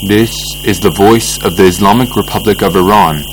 This is the voice of the Islamic Republic of Iran.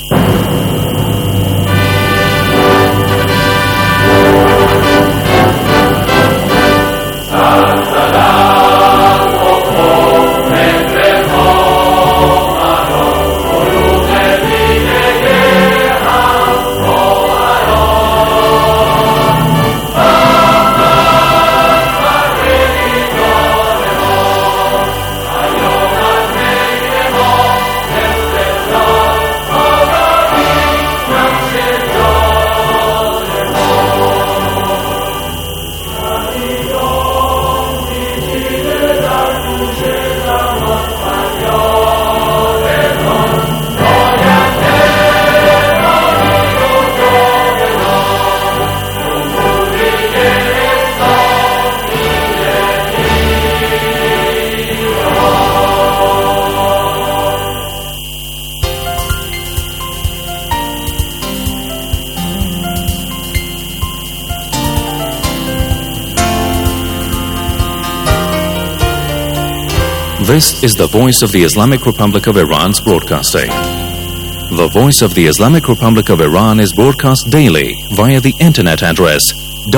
This is the voice of the Islamic Republic of Iran's broadcasting. The voice of the Islamic Republic of Iran is broadcast daily via the internet address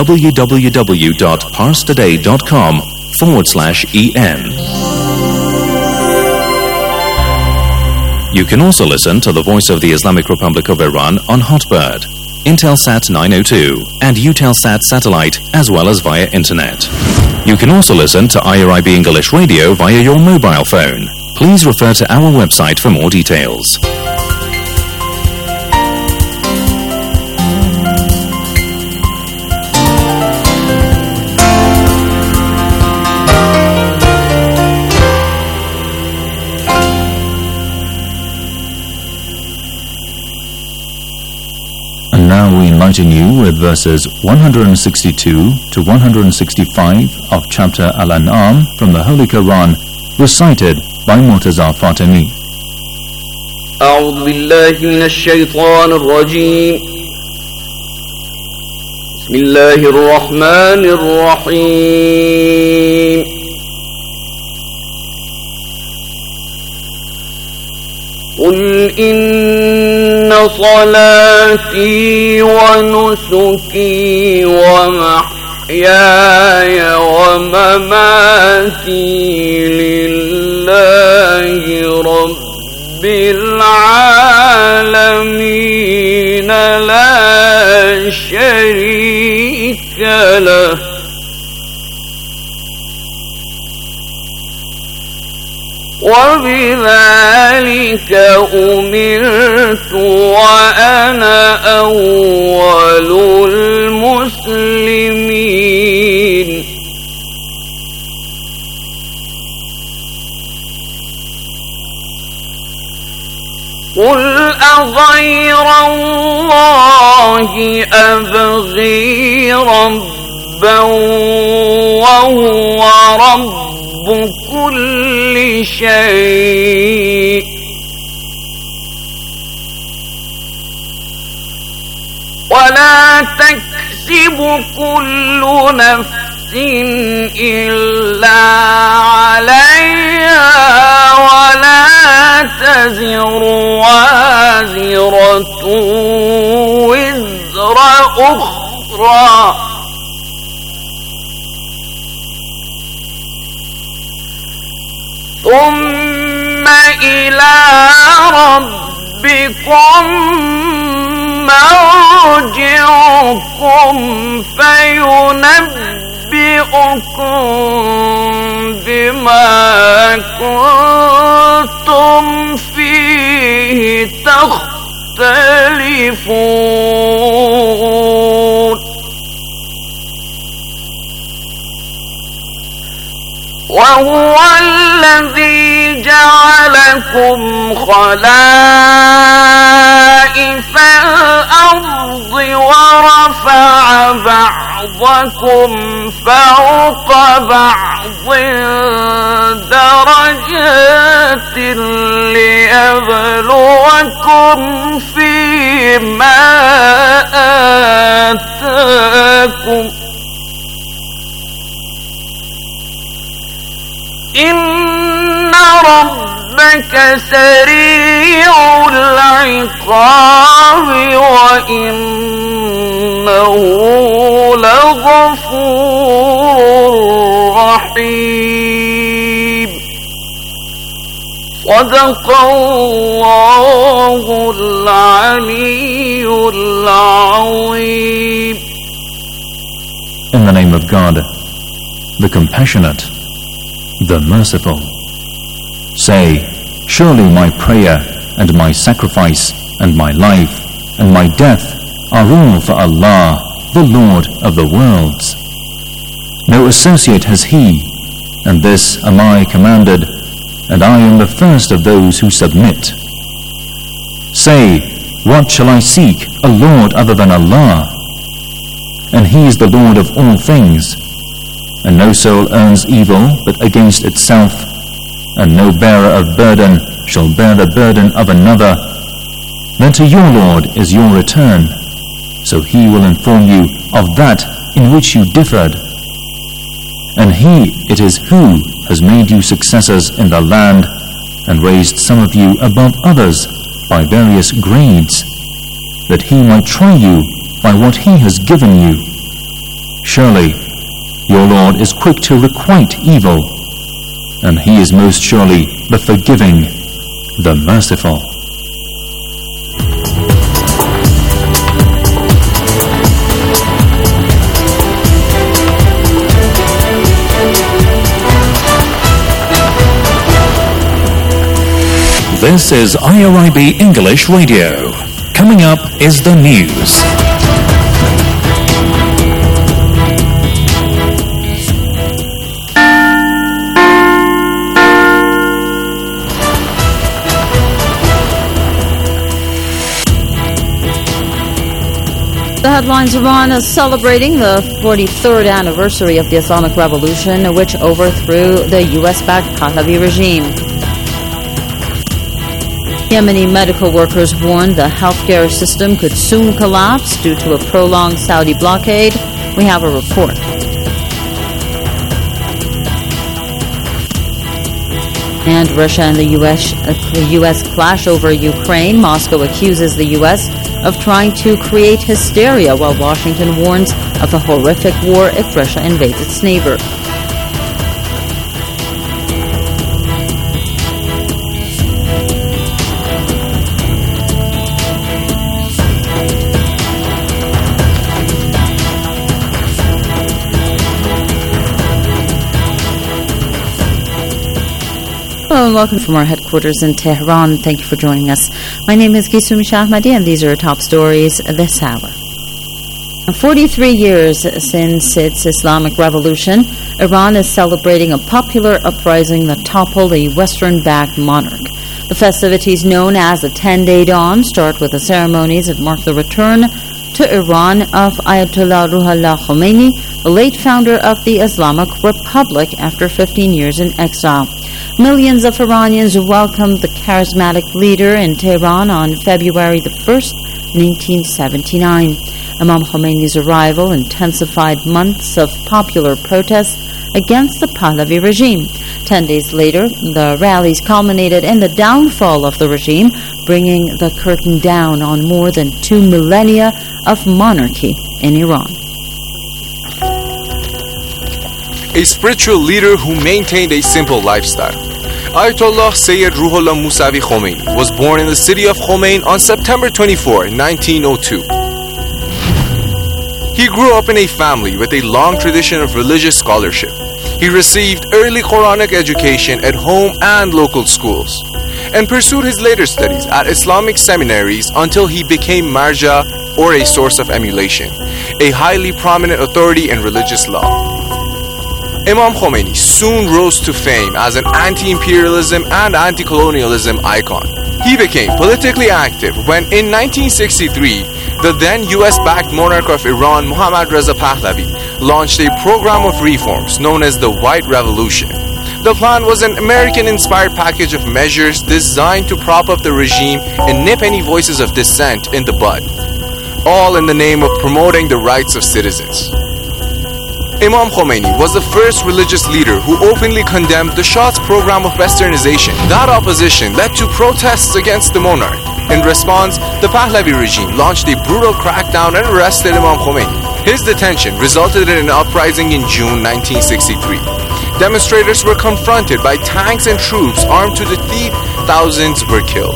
www.parstoday.com/en. You can also listen to the voice of the Islamic Republic of Iran on Hotbird, Intelsat 902 and Eutelsat satellite, as well as via internet. You can also listen to IRIB English Radio via your mobile phone. Please refer to our website for more details. And now we enlighten you with verses 162 to 165 of chapter Al-An'am from the Holy Quran, recited by Murtaza Fatemi. أعوذ بالله من الشيطان الرجيم. بسم الله الرحمن الرحيم. قل إن صلاتي ونسكي ومحياي ومماتي لله رب العالمين لا شريك له وبذلك أمرت وأنا أول المسلمين. قل أغير الله أبغي ربا وهو رب كل شيء ولا تكسب كل نفس إلا عليها ولا تزر وازرة وزر أخرى ثم إلى ربكم مرجعكم فينبئكم بما كنتم فيه تختلفون. وهو الذي جعلكم خلائف الأرض ورفع بعضكم فوق بعض درجات ليبلوكم فيما آتاكم إن ربكم إنك سريع العقاب وإنه لغفور رحيم. صدق الله العلي العظيم. In the name of God, the Compassionate, the Merciful. Say, surely my prayer and my sacrifice and my life and my death are all for Allah, the Lord of the worlds. No associate has He, and this am I commanded, and I am the first of those who submit. Say, what shall I seek a Lord other than Allah? And He is the Lord of all things, and no soul earns evil but against itself, and no bearer of burden shall bear the burden of another. Then to your Lord is your return, so He will inform you of that in which you differed. And He it is who has made you successors in the land, and raised some of you above others by various grades, that He might try you by what He has given you. Surely your Lord is quick to requite evil, and He is most surely the forgiving, the merciful. This is IRIB English Radio. Coming up is the news. The headlines: Iran is celebrating the 43rd anniversary of the Islamic Revolution, which overthrew the U.S.-backed Pahlavi regime. Yemeni medical workers warned the healthcare system could soon collapse due to a prolonged Saudi blockade. We have a report. And Russia and the U.S. clash over Ukraine. Moscow accuses the U.S. of trying to create hysteria, while Washington warns of a horrific war if Russia invades its neighbor. Hello and welcome from our headquarters in Tehran. Thank you for joining us. My name is Gisumi Shahmadi, and these are our top stories this hour. 43 years since its Islamic Revolution, Iran is celebrating a popular uprising that toppled a Western-backed monarch. The festivities, known as the 10-Day Dawn, start with the ceremonies that mark the return to Iran of Ayatollah Ruhollah Khomeini, the late founder of the Islamic Republic after 15 years in exile. Millions of Iranians welcomed the charismatic leader in Tehran on February the 1st, 1979. Imam Khomeini's arrival intensified months of popular protests against the Pahlavi regime. 10 days later, the rallies culminated in the downfall of the regime, bringing the curtain down on more than 2 millennia of monarchy in Iran. A spiritual leader who maintained a simple lifestyle. Ayatollah Sayyid Ruhollah Musavi Khomeini was born in the city of Khomein on September 24, 1902. He grew up in a family with a long tradition of religious scholarship. He received early Quranic education at home and local schools, and pursued his later studies at Islamic seminaries until he became marja, or a source of emulation, a highly prominent authority in religious law. Imam Khomeini soon rose to fame as an anti-imperialism and anti-colonialism icon. He became politically active when, in 1963, the then US-backed monarch of Iran, Mohammad Reza Pahlavi, launched a program of reforms known as the White Revolution. The plan was an American-inspired package of measures designed to prop up the regime and nip any voices of dissent in the bud, all in the name of promoting the rights of citizens. Imam Khomeini was the first religious leader who openly condemned the Shah's program of westernization. That opposition led to protests against the monarch. In response, the Pahlavi regime launched a brutal crackdown and arrested Imam Khomeini. His detention resulted in an uprising in June 1963. Demonstrators were confronted by tanks and troops armed to the teeth. Thousands were killed.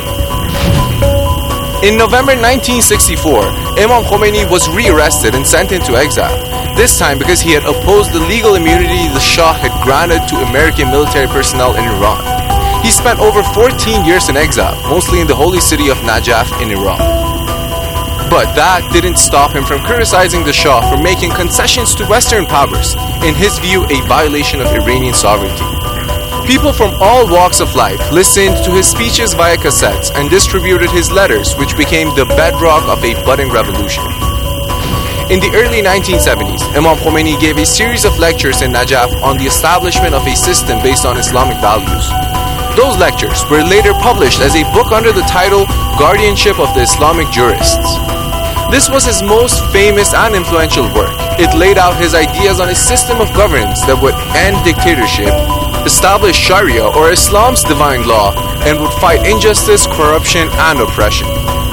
In November 1964, Imam Khomeini was re-arrested and sent into exile, this time because he had opposed the legal immunity the Shah had granted to American military personnel in Iran. He spent over 14 years in exile, mostly in the holy city of Najaf in Iran. But that didn't stop him from criticizing the Shah for making concessions to Western powers, in his view a violation of Iranian sovereignty. People from all walks of life listened to his speeches via cassettes and distributed his letters, which became the bedrock of a budding revolution. In the early 1970s, Imam Khomeini gave a series of lectures in Najaf on the establishment of a system based on Islamic values. Those lectures were later published as a book under the title Guardianship of the Islamic Jurists. This was his most famous and influential work. It laid out his ideas on a system of governance that would end dictatorship, establish Sharia or Islam's divine law, and would fight injustice, corruption, and oppression.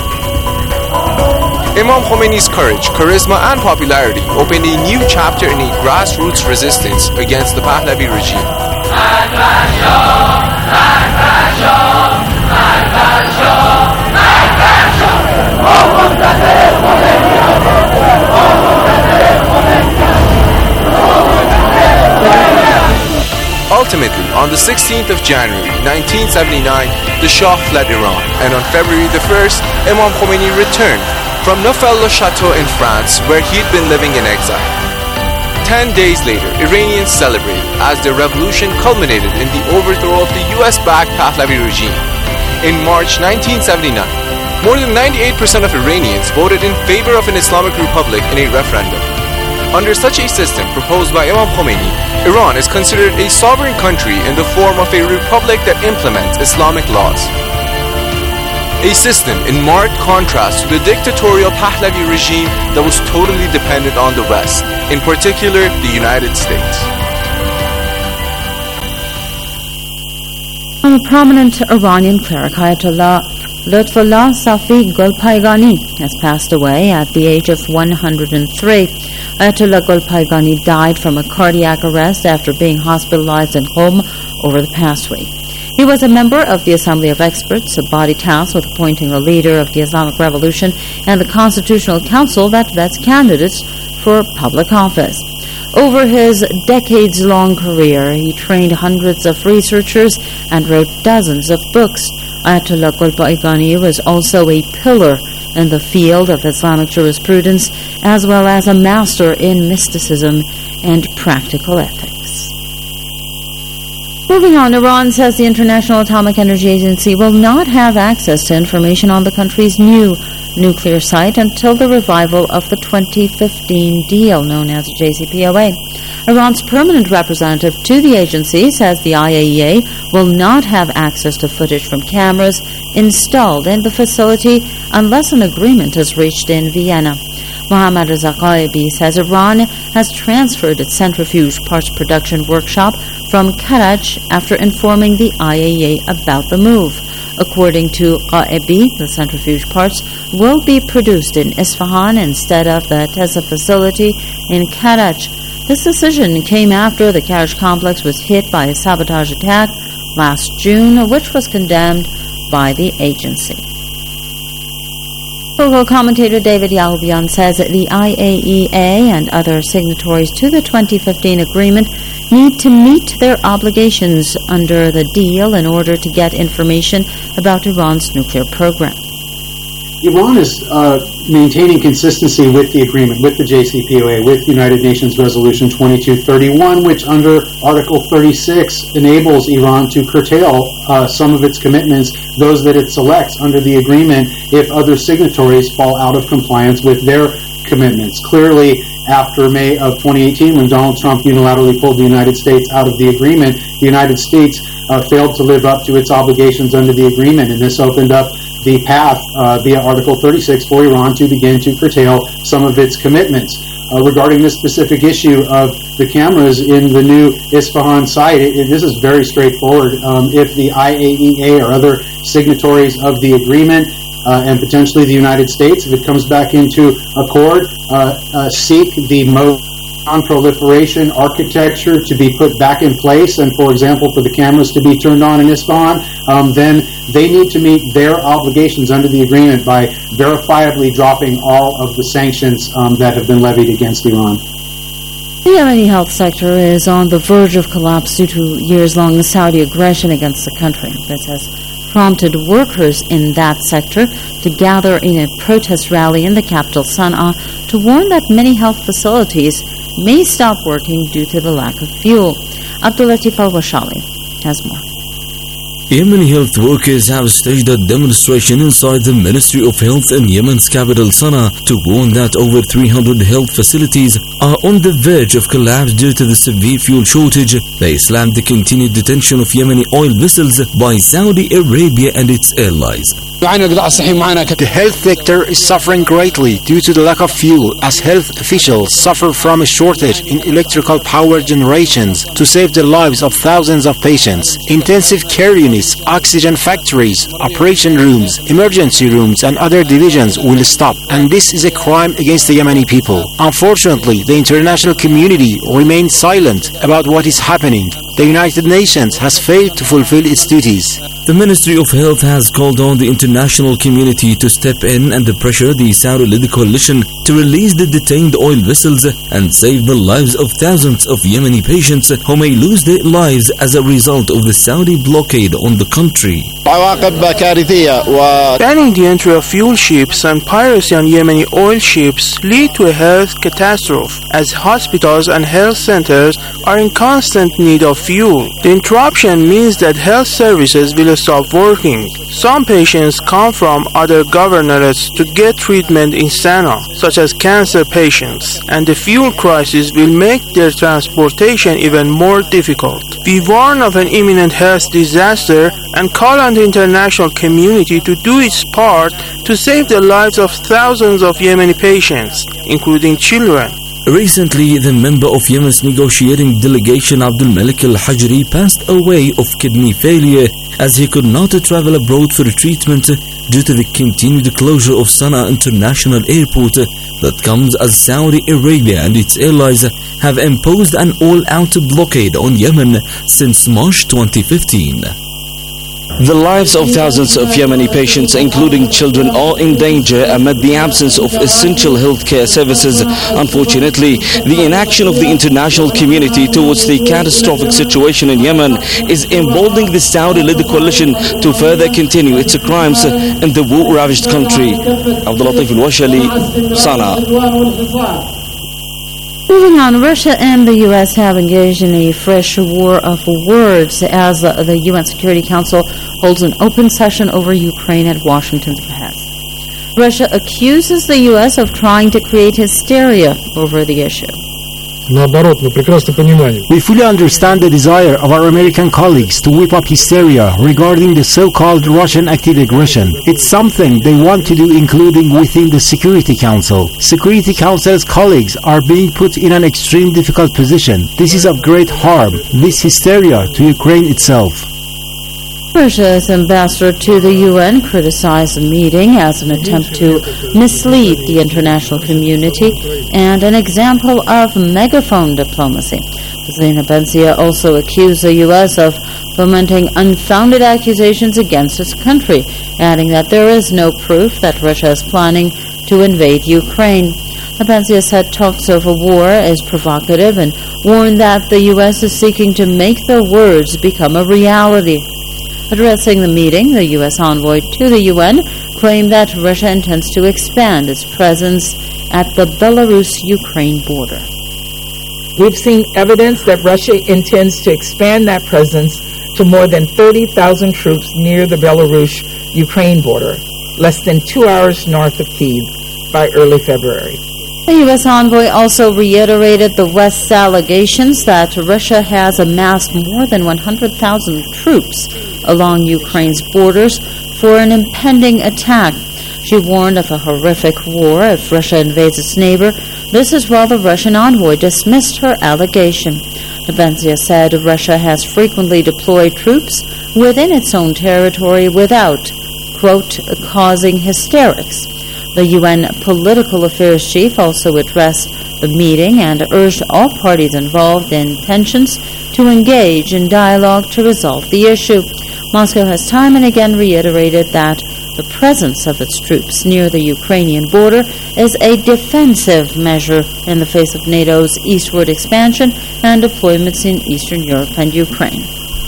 Imam Khomeini's courage, charisma, and popularity opened a new chapter in a grassroots resistance against the Pahlavi regime. Ultimately, on the 16th of January 1979, the Shah fled Iran, and on February the 1st, Imam Khomeini returned from Neufchâtel-le-Château in France, where he'd been living in exile. 10 days later, Iranians celebrated as their revolution culminated in the overthrow of the US-backed Pahlavi regime. In March 1979, more than 98% of Iranians voted in favor of an Islamic republic in a referendum. Under such a system proposed by Imam Khomeini, Iran is considered a sovereign country in the form of a republic that implements Islamic laws. A system in marked contrast to the dictatorial Pahlavi regime that was totally dependent on the West, in particular the United States. A prominent Iranian cleric, Ayatollah Lutfullah Safi Golpaygani, has passed away at the age of 103. Ayatollah Golpaygani died from a cardiac arrest after being hospitalized in Qom over the past week. He was a member of the Assembly of Experts, a body tasked with appointing the leader of the Islamic Revolution, and the Constitutional Council that vets candidates for public office. Over his decades-long career, he trained hundreds of researchers and wrote dozens of books. Ayatollah Golpaygani was also a pillar in the field of Islamic jurisprudence, as well as a master in mysticism and practical ethics. Moving on, Iran says the International Atomic Energy Agency will not have access to information on the country's new nuclear site until the revival of the 2015 deal known as the JCPOA. Iran's permanent representative to the agency says the IAEA will not have access to footage from cameras installed in the facility unless an agreement is reached in Vienna. Mohammad Reza Qaebi says Iran has transferred its centrifuge parts production workshop from Karaj after informing the IAEA about the move. According to Qaebi, the centrifuge parts will be produced in Isfahan instead of the Tesa facility in Karaj. This decision came after the Karaj complex was hit by a sabotage attack last June, which was condemned by the agency. Political commentator David Yaloubian says that the IAEA and other signatories to the 2015 agreement need to meet their obligations under the deal in order to get information about Iran's nuclear program. Iran is maintaining consistency with the agreement, with the JCPOA, with United Nations Resolution 2231, which under Article 36 enables Iran to curtail some of its commitments, those that it selects under the agreement, if other signatories fall out of compliance with their commitments. Clearly, after May of 2018, when Donald Trump unilaterally pulled the United States out of the agreement, the United States failed to live up to its obligations under the agreement, and this opened up the path via Article 36 for Iran to begin to curtail some of its commitments. regarding this specific issue of the cameras in the new Isfahan site, this is very straightforward. If the IAEA or other signatories of the agreement and potentially the United States, if it comes back into accord, seek the non-proliferation architecture to be put back in place, and for example for the cameras to be turned on in Isfahan, then they need to meet their obligations under the agreement by verifiably dropping all of the sanctions that have been levied against Iran. The Yemeni health sector is on the verge of collapse due to years-long Saudi aggression against the country. This has prompted workers in that sector to gather in a protest rally in the capital Sana'a to warn that many health facilities may stop working due to the lack of fuel. Abdulatif Al-Washali has more. Yemeni health workers have staged a demonstration inside the Ministry of Health in Yemen's capital Sana'a to warn that over 300 health facilities are on the verge of collapse due to the severe fuel shortage. They slammed the continued detention of Yemeni oil vessels by Saudi Arabia and its allies. The health sector is suffering greatly due to the lack of fuel, as health officials suffer from a shortage in electrical power generations to save the lives of thousands of patients. Intensive care units, oxygen factories, operation rooms, emergency rooms and other divisions will stop, and this is a crime against the Yemeni people. Unfortunately, the international community remains silent about what is happening. The United Nations has failed to fulfill its duties. The Ministry of Health has called on the international community to step in and pressure the Saudi-led coalition to release the detained oil vessels and save the lives of thousands of Yemeni patients who may lose their lives as a result of the Saudi blockade on the country. Banning the entry of fuel ships and piracy on Yemeni oil ships lead to a health catastrophe, as hospitals and health centers are in constant need of fuel. The interruption means that health services will stop working. Some patients come from other governorates to get treatment in Sana'a, such as cancer patients, and the fuel crisis will make their transportation even more difficult. We warn of an imminent health disaster and call on the international community to do its part to save the lives of thousands of Yemeni patients, including children. Recently, the member of Yemen's negotiating delegation Abdul Malik Al-Hajri passed away of kidney failure as he could not travel abroad for treatment due to the continued closure of Sana'a International Airport that comes as Saudi Arabia and its allies have imposed an all-out blockade on Yemen since March 2015. The lives of thousands of Yemeni patients, including children, are in danger amid the absence of essential healthcare services. Unfortunately, the inaction of the international community towards the catastrophic situation in Yemen is emboldening the Saudi-led coalition to further continue its crimes in the war-ravaged country. Abdulatif Al-Washali, Sana'a. Moving on, Russia and the U.S. have engaged in a fresh war of words as the UN Security Council holds an open session over Ukraine at Washington's behest. Russia accuses the U.S. of trying to create hysteria over the issue. We fully understand the desire of our American colleagues to whip up hysteria regarding the so-called Russian active aggression. It's something they want to do, including within the Security Council. Security Council's colleagues are being put in an extreme difficult position. This is of great harm, this hysteria to Ukraine itself. Russia's ambassador to the UN criticized the meeting as an attempt to mislead the international community and an example of megaphone diplomacy. Zena Bencia also accused the U.S. of fomenting unfounded accusations against its country, adding that there is no proof that Russia is planning to invade Ukraine. Bencia said talks over war is provocative and warned that the U.S. is seeking to make their words become a reality. Addressing the meeting, the U.S. envoy to the UN claimed that Russia intends to expand its presence at the Belarus-Ukraine border. We've seen evidence that Russia intends to expand that presence to more than 30,000 troops near the Belarus-Ukraine border, less than 2 hours north of Kyiv, by early February. The U.S. envoy also reiterated the West's allegations that Russia has amassed more than 100,000 troops along Ukraine's borders for an impending attack. She warned of a horrific war if Russia invades its neighbor, This is while the Russian envoy dismissed her allegation. Nebenzia said Russia has frequently deployed troops within its own territory without, quote, causing hysterics. The UN Political Affairs Chief also addressed the meeting and urged all parties involved in tensions to engage in dialogue to resolve the issue. Moscow has time and again reiterated that the presence of its troops near the Ukrainian border is a defensive measure in the face of NATO's eastward expansion and deployments in Eastern Europe and Ukraine.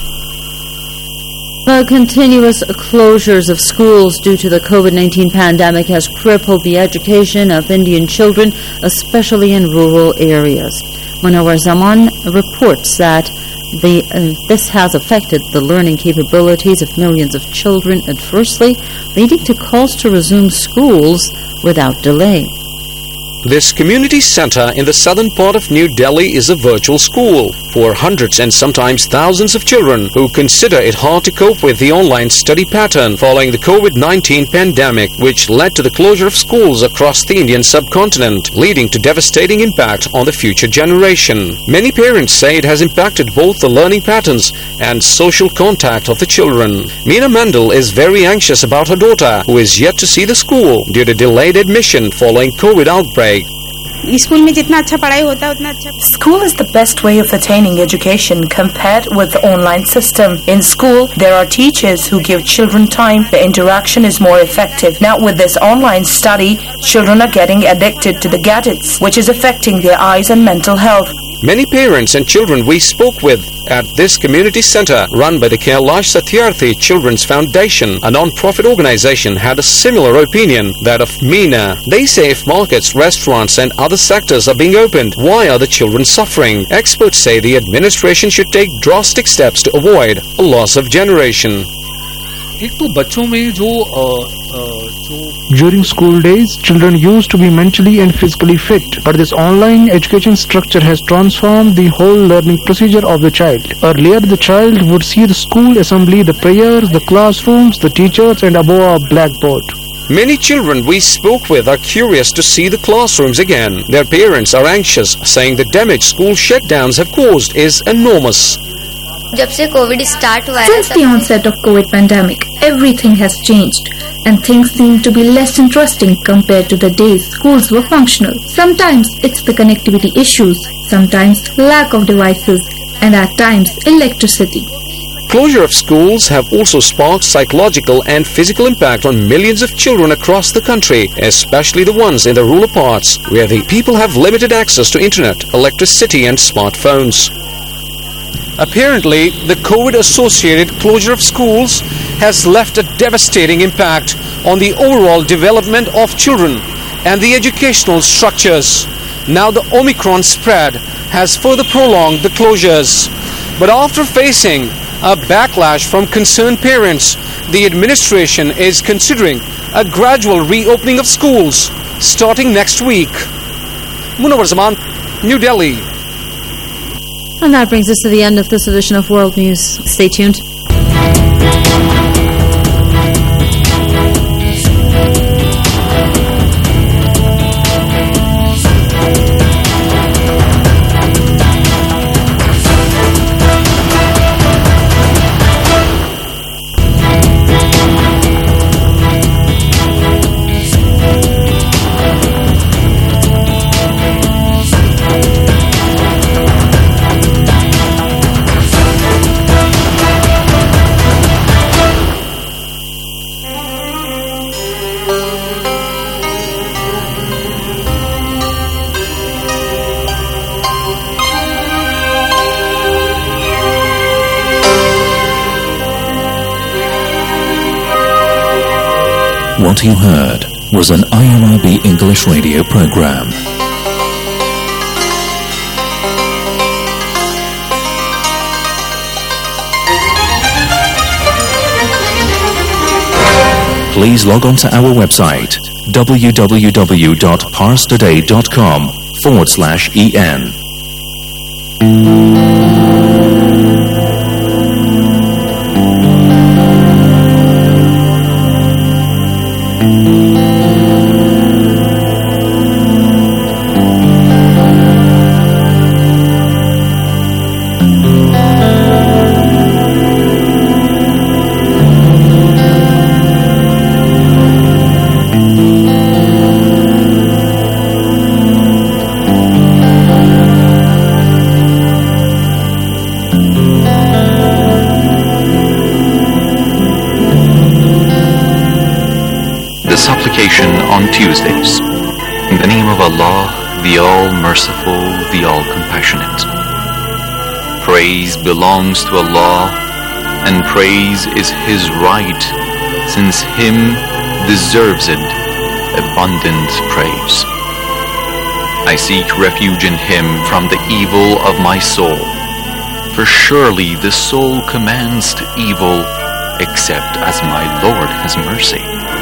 The continuous closures of schools due to the COVID-19 pandemic has crippled the education of Indian children, especially in rural areas. Munawar Zaman reports that this has affected the learning capabilities of millions of children adversely, leading to calls to resume schools without delay. This community center in the southern part of New Delhi is a virtual school for hundreds and sometimes thousands of children who consider it hard to cope with the online study pattern following the COVID-19 pandemic, which led to the closure of schools across the Indian subcontinent, leading to devastating impact on the future generation. Many parents say it has impacted both the learning patterns and social contact of the children. Meena Mandal is very anxious about her daughter, who is yet to see the school due to delayed admission following COVID outbreak. School is the best way of attaining education compared with the online system. In school, there are teachers who give children time. The interaction is more effective. Now with this online study, children are getting addicted to the gadgets, which is affecting their eyes and mental health. Many parents and children we spoke with at this community center run by the Kailash Satyarthi Children's Foundation, a non-profit organization, had a similar opinion, that of Meena. They say if markets, restaurants and other sectors are being opened, why are the children suffering? Experts say the administration should take drastic steps to avoid a loss of generation. During school days, children used to be mentally and physically fit, but this online education structure has transformed the whole learning procedure of the child. Earlier, the child would see the school assembly, the prayers, the classrooms, the teachers, and above a blackboard. Many children we spoke with are curious to see the classrooms again. Their parents are anxious, saying the damage school shutdowns have caused is enormous. Since the onset of COVID pandemic, everything has changed and things seem to be less interesting compared to the days schools were functional. Sometimes it's the connectivity issues, sometimes lack of devices, and at times electricity. Closure of schools have also sparked psychological and physical impact on millions of children across the country, especially the ones in the rural parts where the people have limited access to internet, electricity and smartphones. Apparently, the COVID-associated closure of schools has left a devastating impact on the overall development of children and the educational structures. Now the Omicron spread has further prolonged the closures. But after facing a backlash from concerned parents, the administration is considering a gradual reopening of schools starting next week. Munawar Zaman, New Delhi. And that brings us to the end of this edition of World News. Stay tuned. What you heard was an IRIB English radio program. Please log on to our website www.parstoday.com/en. supplication on Tuesdays. In the name of Allah, the All-Merciful, the All-Compassionate. Praise belongs to Allah, and praise is His right, since Him deserves it abundant praise. I seek refuge in Him from the evil of my soul, for surely the soul commands to evil except as my Lord has mercy.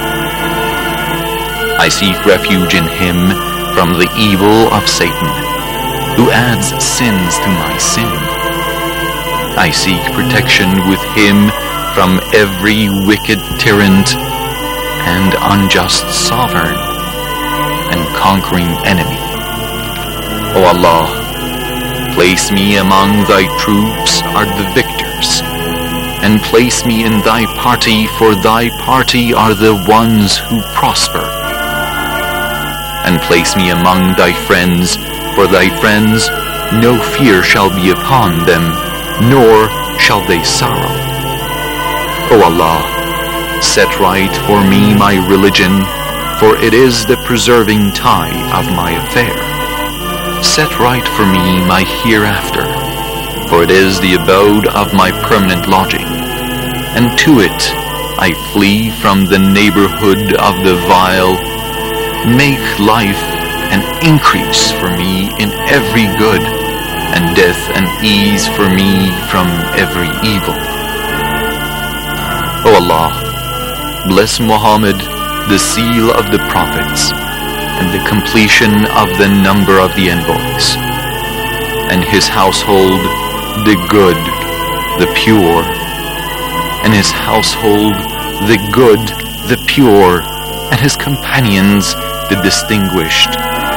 I seek refuge in Him from the evil of Satan, who adds sins to my sin. I seek protection with Him from every wicked tyrant and unjust sovereign and conquering enemy. O Allah, place me among Thy troops are the victors, and place me in Thy party, for Thy party are the ones who prosper. And place me among Thy friends, for Thy friends no fear shall be upon them, nor shall they sorrow. O Allah, set right for me my religion, for it is the preserving tie of my affair. Set right for me my hereafter, for it is the abode of my permanent lodging, and to it I flee from the neighborhood of the vile. Make life an increase for me in every good, and death an ease for me from every evil. O Allah, bless Muhammad, the seal of the prophets, and the completion of the number of the envoys, and his household, the good, the pure, and his household, the good, the pure, and his companions, the distinguished.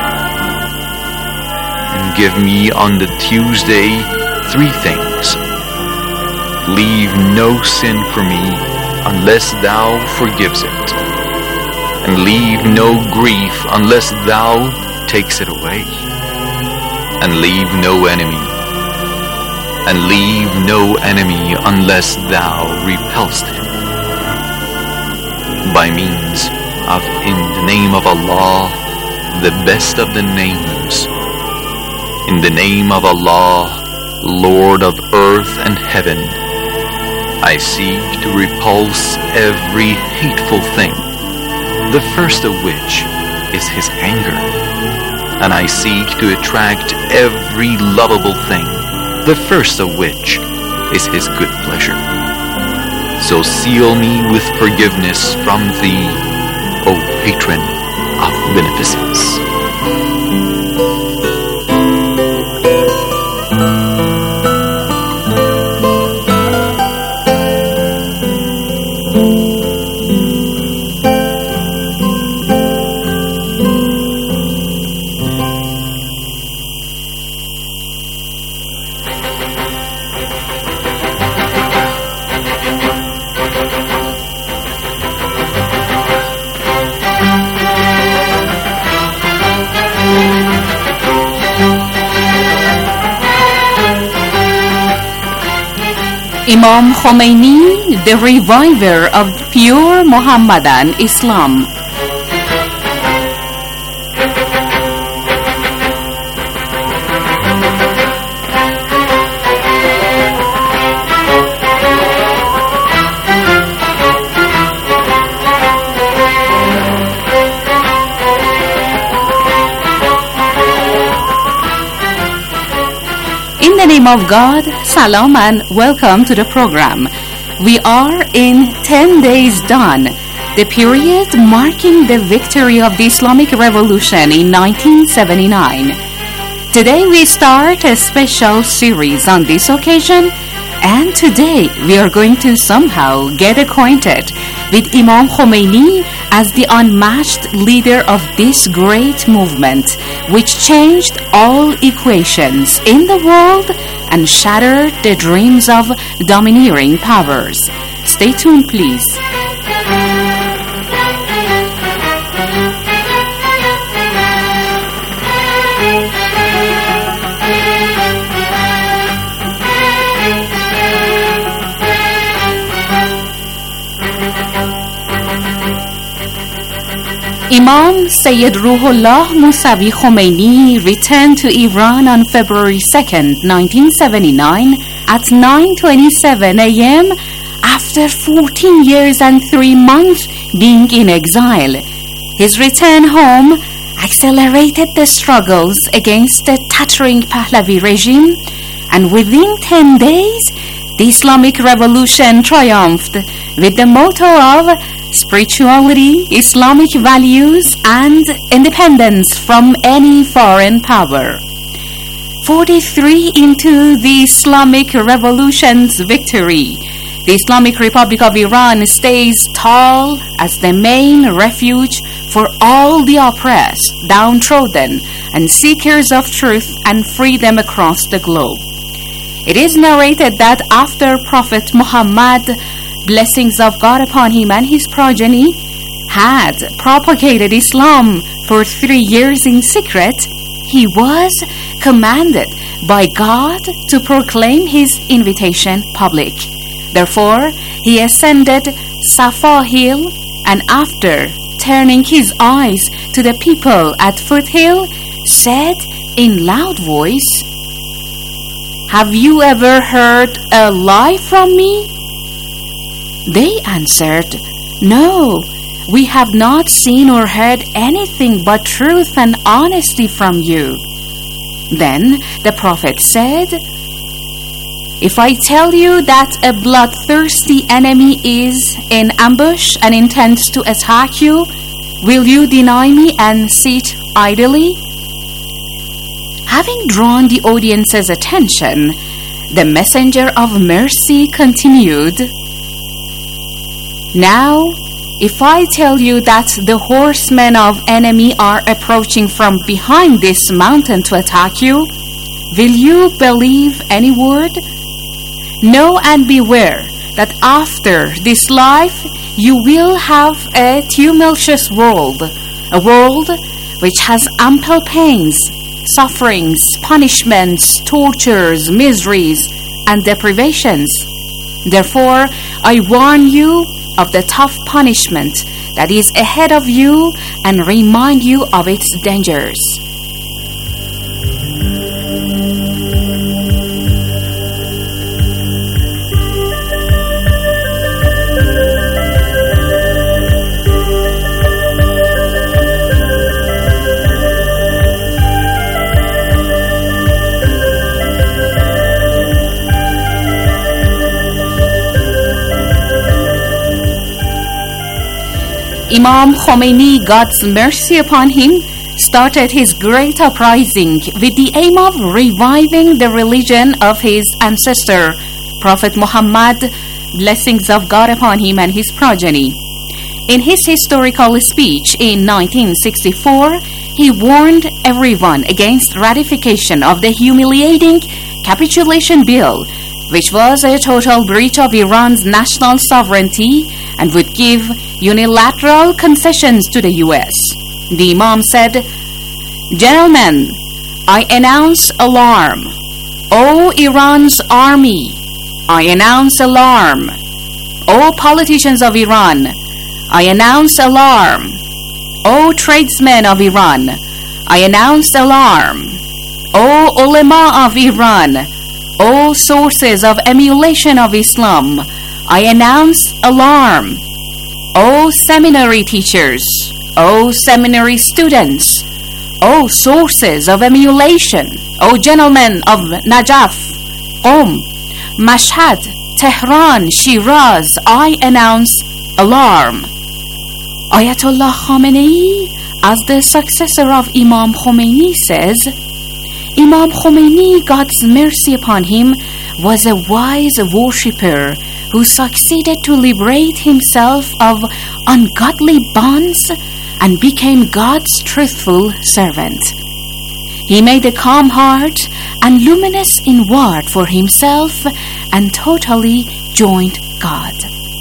And give me on the Tuesday 3 things. Leave no sin for me unless Thou forgives it, and leave no grief unless Thou takes it away, and leave no enemy, unless Thou repelst him. By means of in the name of Allah, the best of the names, in the name of Allah, Lord of earth and heaven, I seek to repulse every hateful thing, the first of which is his anger, and I seek to attract every lovable thing, the first of which is his good pleasure. So seal me with forgiveness from Thee, O Patron of beneficence. Imam Khomeini, the reviver of pure Muhammadan Islam. In the name of God, Salam and welcome to the program. We are in 10 days done, the period marking the victory of the Islamic Revolution in 1979. Today we start a special series on this occasion, and today we are going to somehow get acquainted with Imam Khomeini as the unmatched leader of this great movement, which changed all equations in the world and shattered the dreams of domineering powers. Stay tuned, please. Imam Sayyid Ruhollah Musavi Khomeini returned to Iran on February 2nd, 1979 at 9:27 a.m. after 14 years and 3 months being in exile. His return home accelerated the struggles against the tottering Pahlavi regime, and within 10 days, the Islamic Revolution triumphed with the motto of spirituality, Islamic values, and independence from any foreign power. 43 into the Islamic Revolution's victory, the Islamic Republic of Iran stays tall as the main refuge for all the oppressed, downtrodden, and seekers of truth and freedom across the globe. It is narrated that after Prophet Muhammad, blessings of God upon him and his progeny, had propagated Islam for 3 years in secret, he was commanded by God to proclaim his invitation public. Therefore, he ascended Safa Hill, and after turning his eyes to the people at Foothill, said in loud voice, "Have you ever heard a lie from me?" They answered, "No, we have not seen or heard anything but truth and honesty from you." Then the Prophet said, "If I tell you that a bloodthirsty enemy is in ambush and intends to attack you, will you deny me and sit idly?" Having drawn the audience's attention, the messenger of mercy continued, "Now, if I tell you that the horsemen of enemy are approaching from behind this mountain to attack you, will you believe any word? Know and beware that after this life you will have a tumultuous world, a world which has ample pains, sufferings, punishments, tortures, miseries, and deprivations. Therefore, I warn you of the tough punishment that is ahead of you and remind you of its dangers." Imam Khomeini, God's mercy upon him, started his great uprising with the aim of reviving the religion of his ancestor, Prophet Muhammad, blessings of God upon him and his progeny. In his historical speech in 1964, he warned everyone against ratification of the humiliating capitulation bill, which was a total breach of Iran's national sovereignty and would give unilateral concessions to the U.S. The Imam said, "Gentlemen, I announce alarm. O Iran's army, I announce alarm. O politicians of Iran, I announce alarm. O tradesmen of Iran, I announce alarm. O ulema of Iran, O sources of emulation of Islam, I announce alarm. O seminary teachers, O seminary students, O sources of emulation, O gentlemen of Najaf, Qom, Mashhad, Tehran, Shiraz, I announce alarm." Ayatollah Khamenei, as the successor of Imam Khomeini, says, "Imam Khomeini, God's mercy upon him, was a wise worshipper who succeeded to liberate himself of ungodly bonds and became God's truthful servant. He made a calm heart and luminous inward for himself and totally joined God."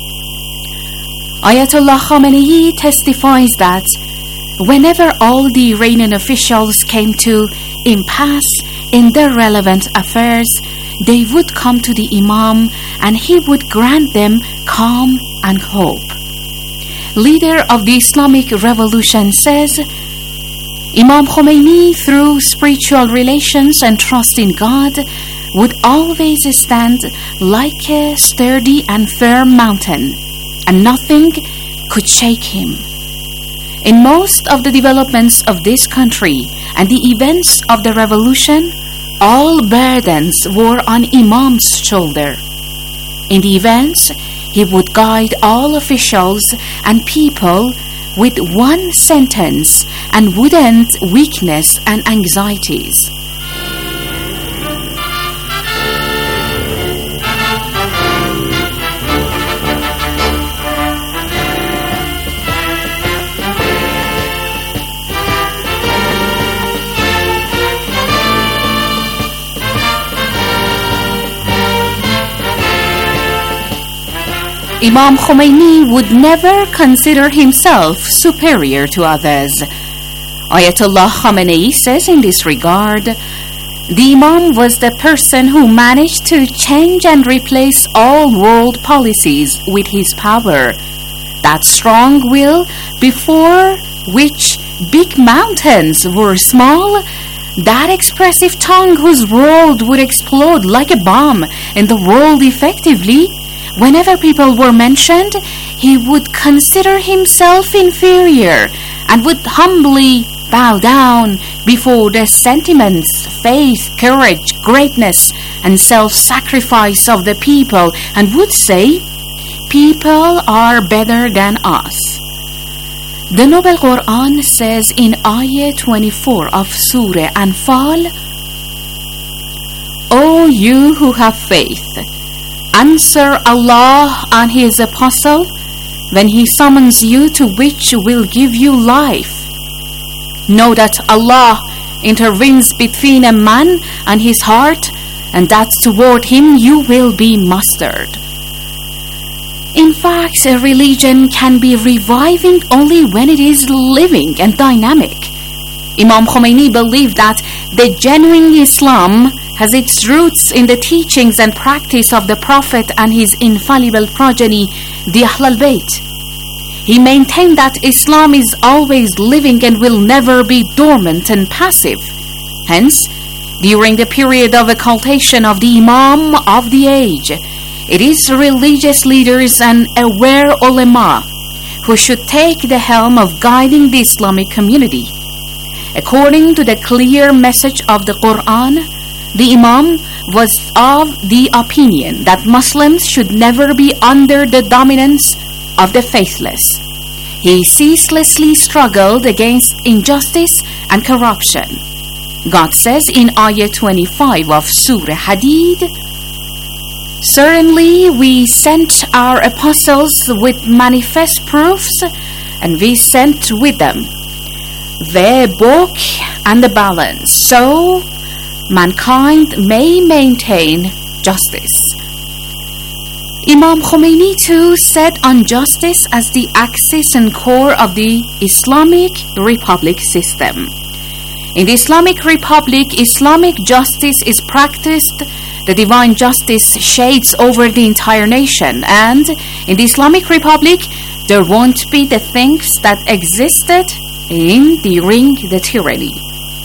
Ayatollah Khamenei testifies that whenever all the Iranian officials came to impasse in their relevant affairs, they would come to the Imam and he would grant them calm and hope. leader of the Islamic Revolution, says, Imam Khomeini, through spiritual relations and trust in God, would always stand like a sturdy and firm mountain, and nothing could shake him. In most of the developments of this country and the events of the revolution, all burdens were on Imam's shoulder. In the events, he would guide all officials and people with one sentence and would end weakness and anxieties. Imam Khomeini would never consider himself superior to others. Ayatollah Khamenei says in this regard, the Imam was the person who managed to change and replace all world policies with his power. That strong will before which big mountains were small, that expressive tongue whose world would explode like a bomb in the world effectively. Whenever people were mentioned, he would consider himself inferior and would humbly bow down before the sentiments, faith, courage, greatness, and self-sacrifice of the people, and would say, people are better than us. The Noble Quran says in Ayah 24 of Surah Anfal, O you who have faith, answer Allah and His Apostle when He summons you to which will give you life. Know that Allah intervenes between a man and his heart, and that toward Him you will be mustered. In fact, a religion can be reviving only when it is living and dynamic. Imam Khomeini believed that the genuine Islam has its roots in the teachings and practice of the Prophet and his infallible progeny, the Ahlul Bayt. He maintained that Islam is always living and will never be dormant and passive. Hence, during the period of occultation of the Imam of the age, it is religious leaders and aware ulama who should take the helm of guiding the Islamic community. According to the clear message of the Quran, the Imam was of the opinion that Muslims should never be under the dominance of the faithless. He ceaselessly struggled against injustice and corruption. God says in Ayah 25 of Surah Hadid, Certainly we sent our apostles with manifest proofs, and we sent with them the book and the balance, so mankind may maintain justice. Imam Khomeini too set on justice as the axis and core of the Islamic Republic system. In the Islamic Republic, Islamic justice is practiced, the divine justice shades over the entire nation, and in the Islamic Republic, there won't be the things that existed during the tyranny.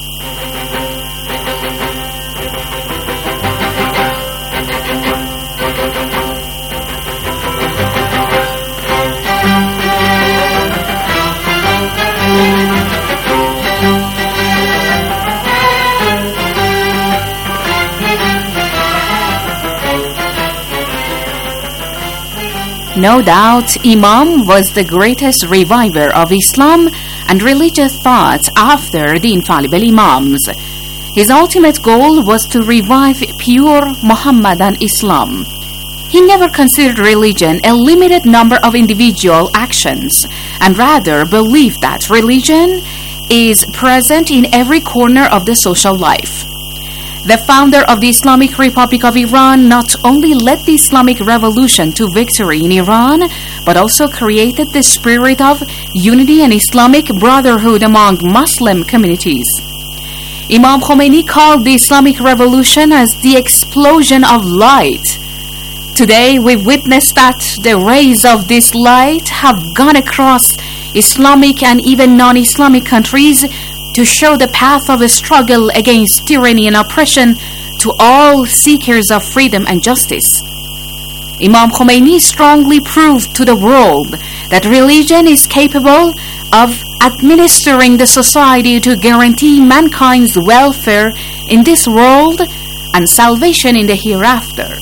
No doubt, Imam was the greatest reviver of Islam and religious thought after the infallible Imams. His ultimate goal was to revive pure Muhammadan Islam. He never considered religion a limited number of individual actions, and rather believed that religion is present in every corner of the social life. The founder of the Islamic Republic of Iran not only led the Islamic Revolution to victory in Iran, but also created the spirit of unity and Islamic brotherhood among Muslim communities. Imam Khomeini called the Islamic Revolution as the explosion of light. Today we witness that the rays of this light have gone across Islamic and even non-Islamic countries to show the path of a struggle against tyranny and oppression to all seekers of freedom and justice. Imam Khomeini strongly proved to the world that religion is capable of administering the society to guarantee mankind's welfare in this world and salvation in the hereafter.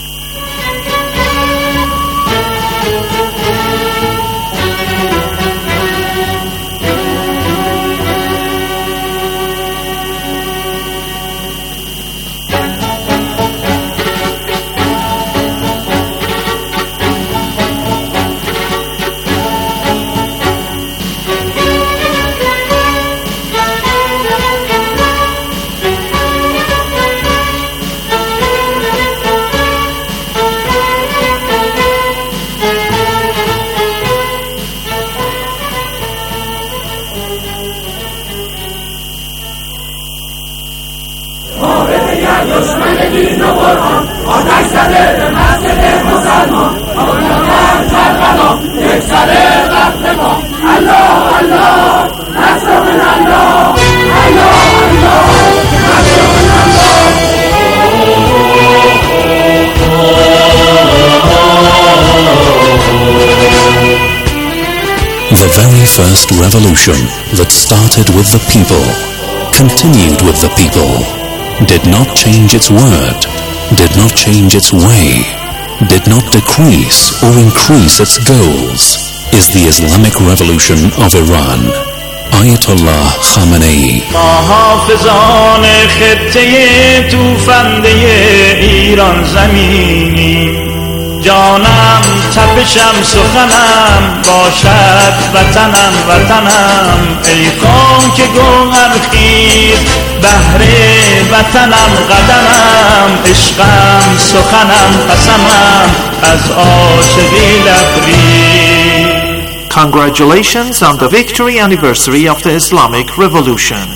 The very first revolution that started with the people, continued with the people, did not change its word, did not change its way, did not decrease or increase its goals, is the Islamic Revolution of Iran. Ayatollah Khamenei. حافظان خطه توفنده ایران زمینی جانم تپشم سخنم باشد وطنم وطنم ای خاک گوهر خیز بهر وطنم قدمم عشقم سخنم قسمم از عاشقی لبریز. Congratulations on the victory anniversary of the Islamic Revolution.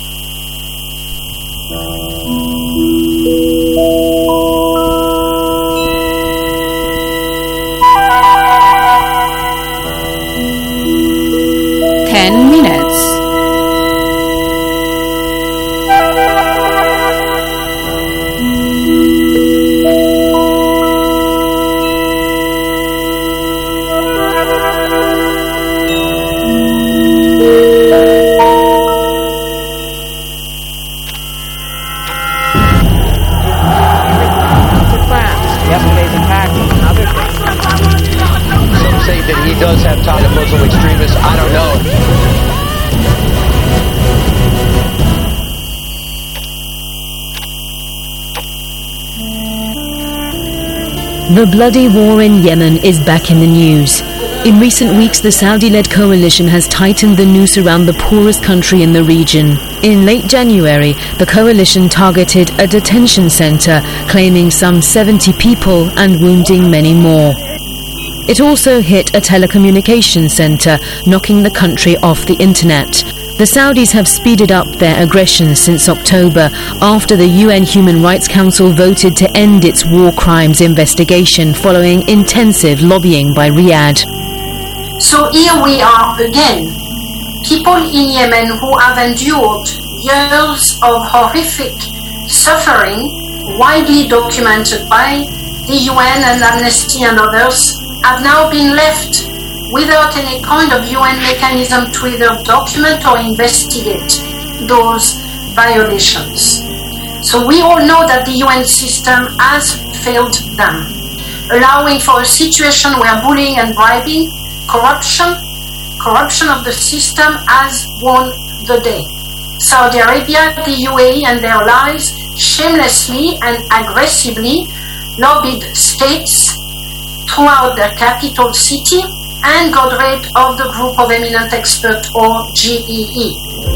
The bloody war in Yemen is back in the news. In recent weeks, the Saudi-led coalition has tightened the noose around the poorest country in the region. In late January, the coalition targeted a detention center, claiming some 70 people and wounding many more. It also hit a telecommunications center, knocking the country off the internet. The Saudis have speeded up their aggression since October after the UN Human Rights Council voted to end its war crimes investigation following intensive lobbying by Riyadh. So here we are again. People in Yemen who have endured years of horrific suffering, widely documented by the UN and Amnesty and others, have now been left without any kind of UN mechanism to either document or investigate those violations. So we all know that the UN system has failed them, allowing for a situation where bullying and bribing, corruption of the system has won the day. Saudi Arabia, the UAE and their allies shamelessly and aggressively lobbied states throughout their capital city and got rid of the Group of Eminent Experts, or GEE.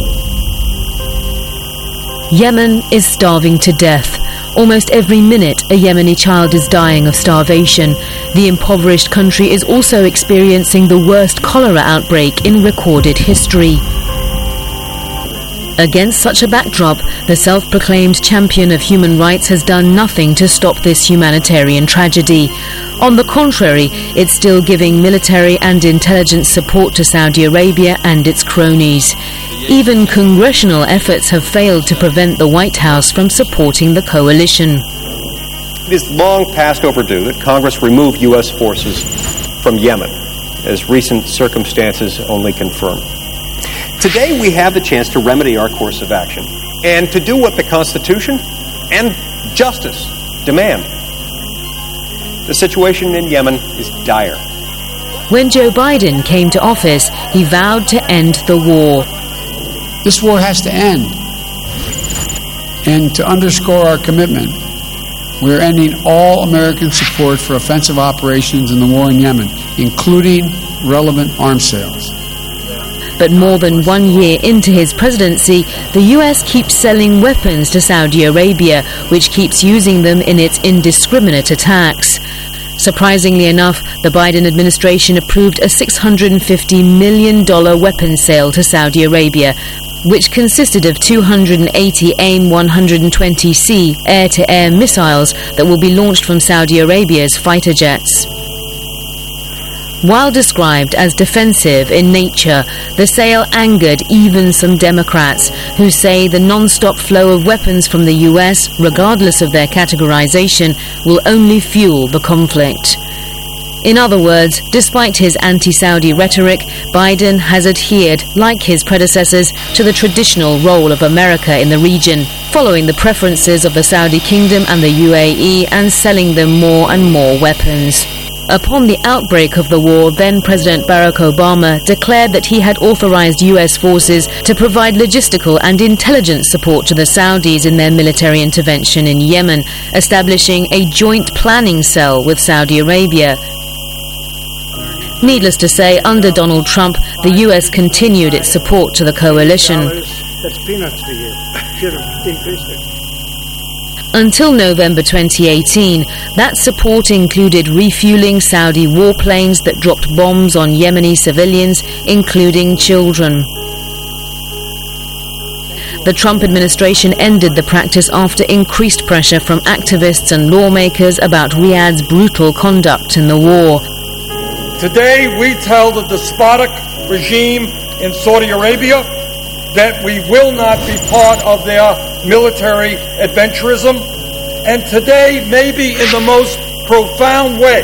Yemen is starving to death. Almost every minute, a Yemeni child is dying of starvation. The impoverished country is also experiencing the worst cholera outbreak in recorded history. Against such a backdrop, the self-proclaimed champion of human rights has done nothing to stop this humanitarian tragedy. On the contrary, it's still giving military and intelligence support to Saudi Arabia and its cronies. Even congressional efforts have failed to prevent the White House from supporting the coalition. It is long past overdue that Congress remove U.S. forces from Yemen, as recent circumstances only confirm. Today we have the chance to remedy our course of action and to do what the Constitution and justice demand. The situation in Yemen is dire. When Joe Biden came to office, he vowed to end the war. This war has to end. And to underscore our commitment, we are ending all American support for offensive operations in the war in Yemen, including relevant arms sales. But more than 1 year into his presidency, the US keeps selling weapons to Saudi Arabia, which keeps using them in its indiscriminate attacks. Surprisingly enough, the Biden administration approved a $650 million weapons sale to Saudi Arabia, which consisted of 280 AIM-120C air-to-air missiles that will be launched from Saudi Arabia's fighter jets. While described as defensive in nature, the sale angered even some Democrats who say the non-stop flow of weapons from the US, regardless of their categorization, will only fuel the conflict. In other words, despite his anti-Saudi rhetoric, Biden has adhered, like his predecessors, to the traditional role of America in the region, following the preferences of the Saudi Kingdom and the UAE and selling them more and more weapons. Upon the outbreak of the war, then-President Barack Obama declared that he had authorized U.S. forces to provide logistical and intelligence support to the Saudis in their military intervention in Yemen, establishing a joint planning cell with Saudi Arabia. Needless to say, under Donald Trump, the U.S. continued its support to the coalition. That's peanuts for you. Should have increased it. Until November 2018, that support included refueling Saudi warplanes that dropped bombs on Yemeni civilians, including children. The Trump administration ended the practice after increased pressure from activists and lawmakers about Riyadh's brutal conduct in the war. Today we tell the despotic regime in Saudi Arabia that we will not be part of their military adventurism. And today, maybe in the most profound way,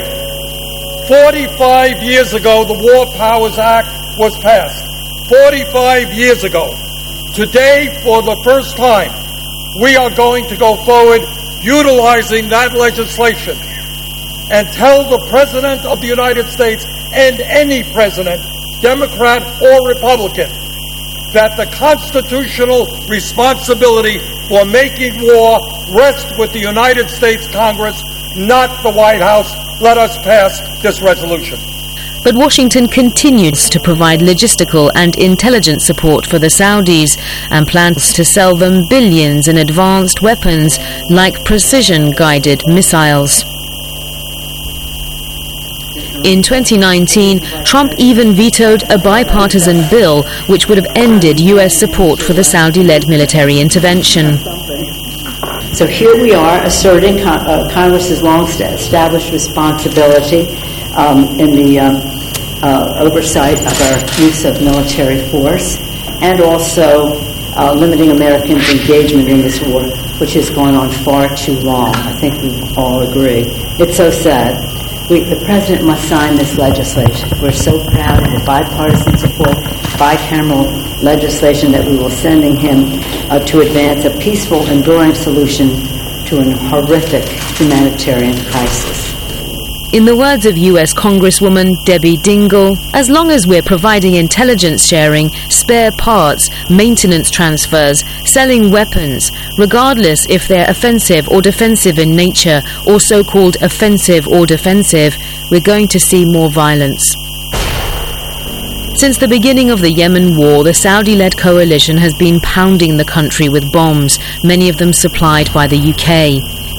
45 years ago, the War Powers Act was passed. 45 years ago. Today, for the first time, we are going to go forward utilizing that legislation and tell the President of the United States and any president, Democrat or Republican, that the constitutional responsibility for making war rests with the United States Congress, not the White House. Let us pass this resolution. But Washington continues to provide logistical and intelligence support for the Saudis and plans to sell them billions in advanced weapons like precision-guided missiles. In 2019, Trump even vetoed a bipartisan bill which would have ended U.S. support for the Saudi-led military intervention. So here we are asserting Congress's long-established responsibility in the oversight of our use of military force and also limiting Americans' engagement in this war, which has gone on far too long. I think we all agree. It's so sad. The President must sign this legislation. We're so proud of the bipartisan support, bicameral legislation that we will sending him to advance a peaceful, enduring solution to a horrific humanitarian crisis. In the words of U.S. Congresswoman Debbie Dingell, as long as we're providing intelligence sharing, spare parts, maintenance transfers, selling weapons, regardless if they're offensive or defensive in nature, or so-called offensive or defensive, we're going to see more violence. Since the beginning of the Yemen war, the Saudi-led coalition has been pounding the country with bombs, many of them supplied by the UK.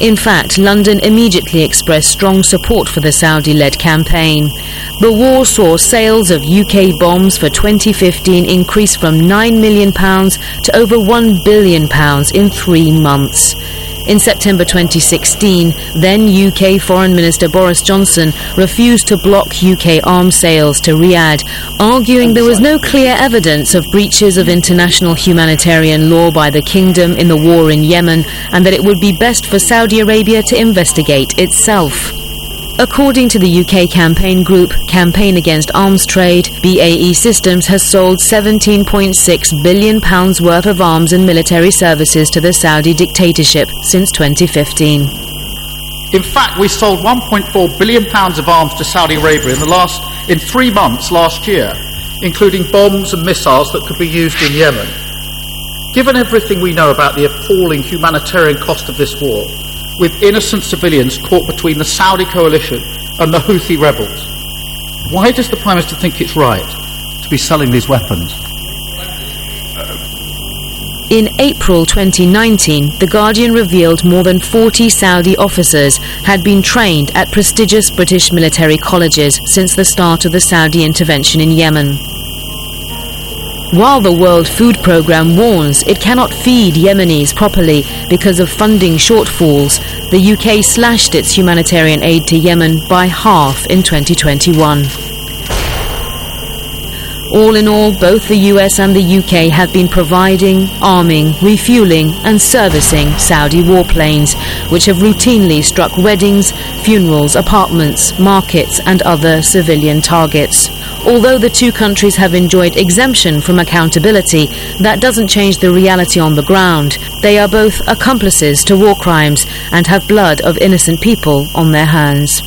In fact, London immediately expressed strong support for the Saudi-led campaign. The war saw sales of UK bombs for 2015 increase from £9 million to over £1 billion in 3 months. In September 2016, then UK Foreign Minister Boris Johnson refused to block UK arms sales to Riyadh, arguing there was no clear evidence of breaches of international humanitarian law by the kingdom in the war in Yemen, and that it would be best for Saudi Arabia to investigate itself. According to the UK campaign group Campaign Against Arms Trade, BAE Systems has sold £17.6 billion worth of arms and military services to the Saudi dictatorship since 2015. In fact, we sold £1.4 billion of arms to Saudi Arabia in 3 months last year, including bombs and missiles that could be used in Yemen. Given everything we know about the appalling humanitarian cost of this war, with innocent civilians caught between the Saudi coalition and the Houthi rebels, why does the Prime Minister think it's right to be selling these weapons? In April 2019, The Guardian revealed more than 40 Saudi officers had been trained at prestigious British military colleges since the start of the Saudi intervention in Yemen. While the World Food Programme warns it cannot feed Yemenis properly because of funding shortfalls, the UK slashed its humanitarian aid to Yemen by half in 2021. All in all, both the US and the UK have been providing, arming, refueling and servicing Saudi warplanes, which have routinely struck weddings, funerals, apartments, markets and other civilian targets. Although the two countries have enjoyed exemption from accountability, that doesn't change the reality on the ground. They are both accomplices to war crimes and have blood of innocent people on their hands.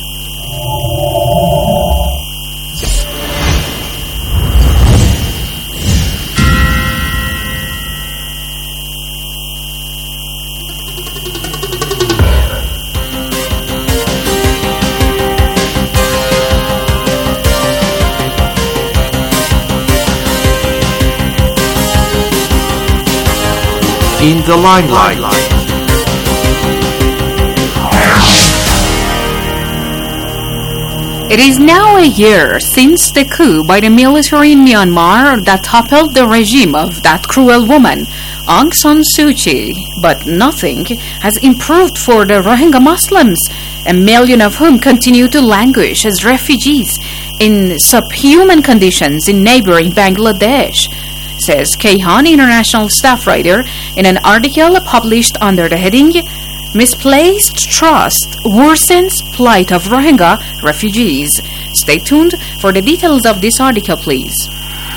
In the limelight. It is now a year since the coup by the military in Myanmar that toppled the regime of that cruel woman, Aung San Suu Kyi. But nothing has improved for the Rohingya Muslims, a million of whom continue to languish as refugees in subhuman conditions in neighboring Bangladesh, says Kayhan international staff writer in an article published under the heading Misplaced Trust Worsens Plight of Rohingya Refugees. Stay tuned for the details of this article, please.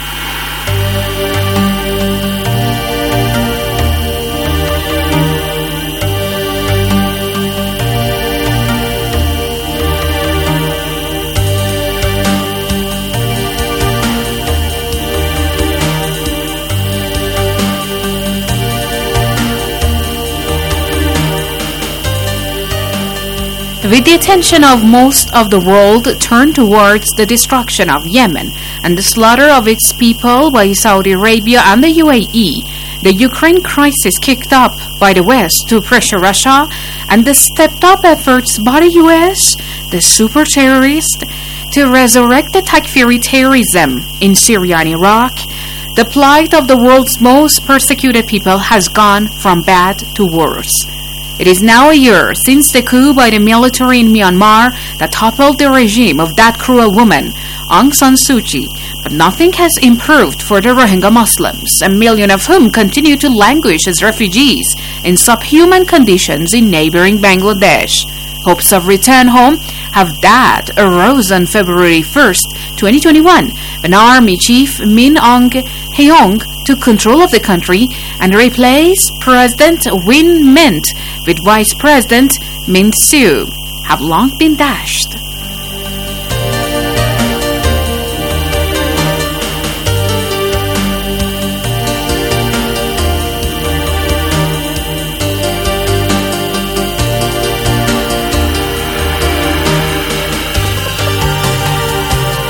With the attention of most of the world turned towards the destruction of Yemen and the slaughter of its people by Saudi Arabia and the UAE, the Ukraine crisis kicked up by the West to pressure Russia, and the stepped-up efforts by the US, the super terrorist, to resurrect the Takfiri terrorism in Syria and Iraq, the plight of the world's most persecuted people has gone from bad to worse. It is now a year since the coup by the military in Myanmar that toppled the regime of that cruel woman, Aung San Suu Kyi, but nothing has improved for the Rohingya Muslims, a million of whom continue to languish as refugees in subhuman conditions in neighboring Bangladesh. Hopes of return home have that arose on February 1st, 2021, when Army Chief Min Aung Hlaing took control of the country and replaced President Win Myint with Vice President Min Sue, have long been dashed.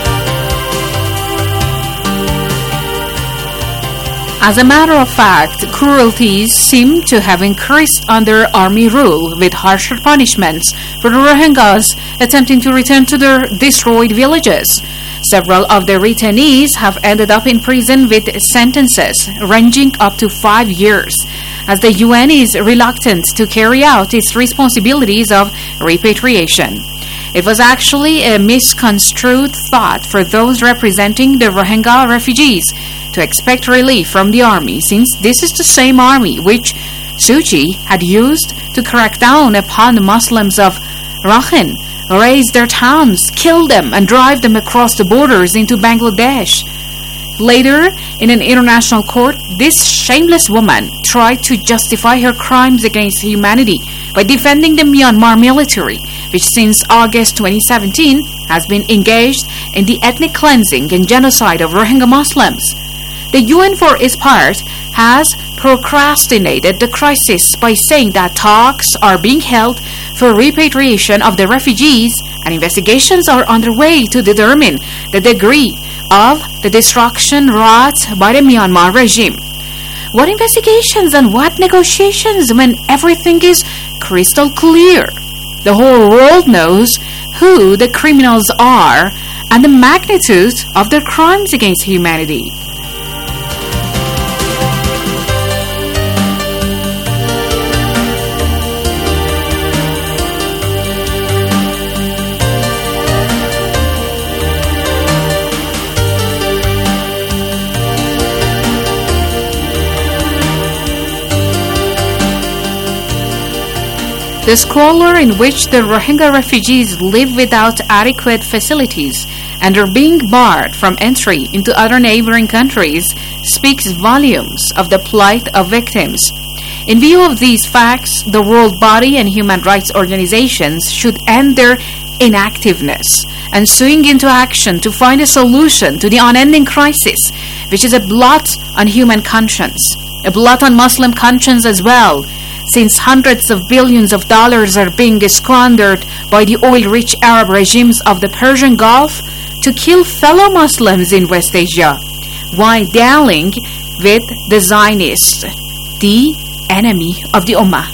As a matter of fact, cruelties seem to have increased under army rule, with harsher punishments for the Rohingyas attempting to return to their destroyed villages. Several of the returnees have ended up in prison with sentences ranging up to 5 years, as the UN is reluctant to carry out its responsibilities of repatriation. It was actually a misconstrued thought for those representing the Rohingya refugees to expect relief from the army, since this is the same army which Suu Kyi had used to crack down upon the Muslims of Rakhine, raze their towns, kill them, and drive them across the borders into Bangladesh. Later, in an international court, this shameless woman tried to justify her crimes against humanity by defending the Myanmar military, which since August 2017 has been engaged in the ethnic cleansing and genocide of Rohingya Muslims. The UN, for its part, has procrastinated the crisis by saying that talks are being held for repatriation of the refugees, and investigations are underway to determine the degree of the destruction wrought by the Myanmar regime. What investigations and what negotiations when everything is crystal clear? The whole world knows who the criminals are and the magnitude of their crimes against humanity. The squalor in which the Rohingya refugees live without adequate facilities and are being barred from entry into other neighboring countries speaks volumes of the plight of victims. In view of these facts, the world body and human rights organizations should end their inactiveness and swing into action to find a solution to the unending crisis, which is a blot on human conscience, a blot on Muslim conscience as well, since hundreds of billions of dollars are being squandered by the oil-rich Arab regimes of the Persian Gulf to kill fellow Muslims in West Asia, while dallying with the Zionists, the enemy of the Ummah.